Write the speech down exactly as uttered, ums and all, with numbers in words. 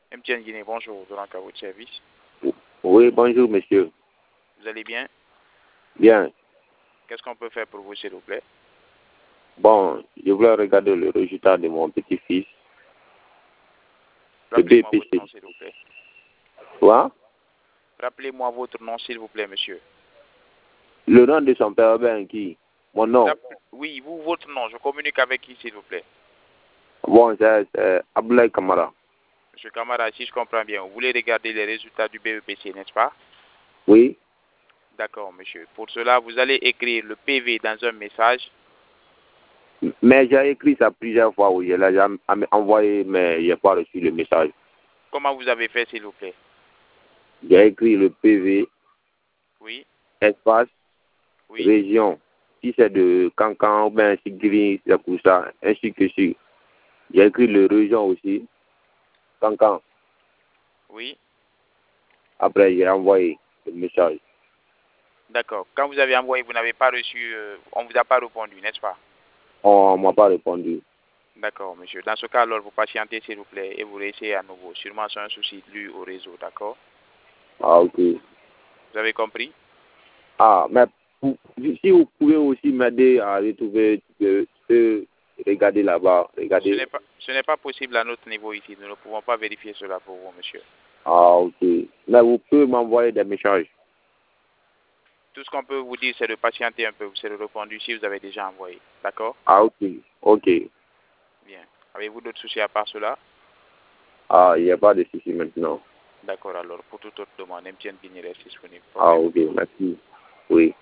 M T N Guinée, bonjour, donc à votre service. Oui, bonjour, monsieur. Vous allez bien? Bien. Qu'est-ce qu'on peut faire pour vous, s'il vous plaît? Bon, je voulais regarder le résultat de mon petit-fils. Le Rappelez-moi votre B P C. nom, s'il vous plaît. Quoi? Rappelez-moi votre nom, s'il vous plaît, monsieur. Le nom de son père, ben qui? Mon nom. Rapp- Oui, vous, votre nom. Je communique avec qui, s'il vous plaît? Bon, c'est c'est Abdoulaye Kamara. Monsieur Camara, si je comprends bien, vous voulez regarder les résultats du B E P C, n'est-ce pas? Oui. D'accord, monsieur. Pour cela, vous allez écrire le P V dans un message. Mais j'ai écrit ça plusieurs fois, oui. Je l'ai jamais envoyé, mais je n'ai pas reçu le message. Comment vous avez fait, s'il vous plaît? J'ai écrit le P V, Oui, espace, oui. région. Si c'est de Cancan ou bien Sigiri, c'est pour ça, ainsi que si. J'ai écrit le région aussi, Cancan. Oui. Après, j'ai envoyé le message. D'accord. Quand vous avez envoyé, vous n'avez pas reçu, euh, on ne vous a pas répondu, n'est-ce pas? On ne m'a pas répondu. D'accord, monsieur. Dans ce cas, alors, vous patientez, s'il vous plaît, et vous réessayez à nouveau. Sûrement, c'est un souci dû au réseau, d'accord? Ah, ok. Vous avez compris? Ah, mais pour- si vous pouvez aussi m'aider à retrouver, je peux regarder là-bas, Ce regarder. n'est pas, ce n'est pas possible à notre niveau ici. Nous ne pouvons pas vérifier cela pour vous, monsieur. Ah, ok. Mais vous pouvez m'envoyer des messages. Tout ce qu'on peut vous dire, c'est de patienter un peu. Vous serez répondu si vous avez déjà envoyé. D'accord? Ah, ok. Ok. Bien. Avez-vous d'autres soucis à part cela? Ah, il n'y a pas de souci maintenant. D'accord, alors, pour toute autre demande, M T N Guinée reste disponible. Ah, Portez-vous ok. bien. Merci. Oui.